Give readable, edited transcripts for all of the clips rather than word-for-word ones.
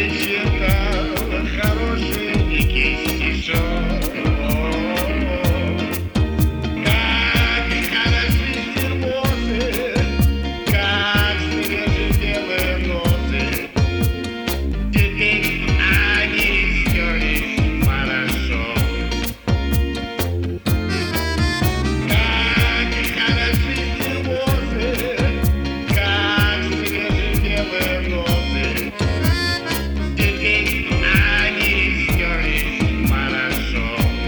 читал хорошенький стишок. Как хороши термосы, как свежие белые ноты, теперь они стерлись хорошо. Как хороши термосы, как свежие белые ноты, теперь они стерлись хорошо.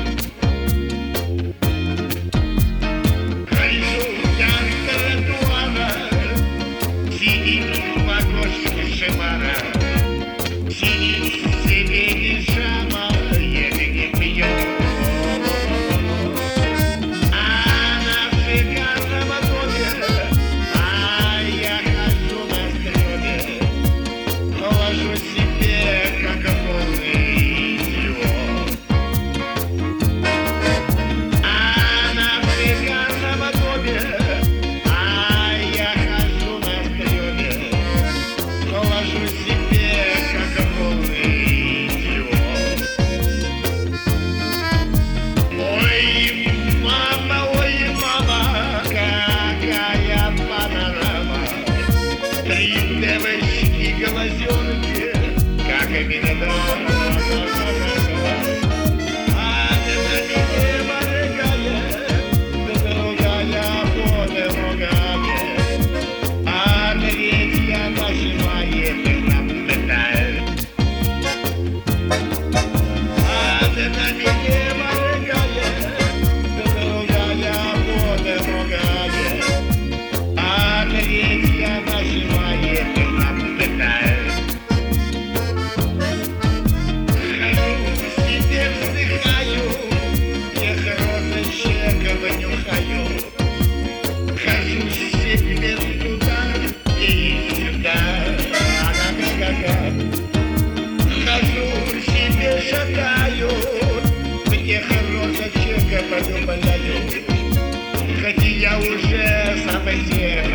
Хожу я с тротуара, сидит в окошке шимара, сидит себе пижама, едет и пьет. Она в шикарном доме, а я хожу на стреме, ложу себе, как полный идиот. Она в шикарном доме, а я хожу на стреме, ложу себе, как полный идиот. Ой, мама, какая панорама! Три девочки глазенки, как и мелодрама. Одна меня моргает, другая подругает, а третья нажимает и наблюдает. Одна меня моргает, другая подругает, а третья нажимает и наблюдает. Хожу себе вздыхаю, тех розочек нюхаю. Хожу себе туда и сюда, она какая. Хожу себе шатаю, тех розочек полюбляю. Хоть я уже сам себе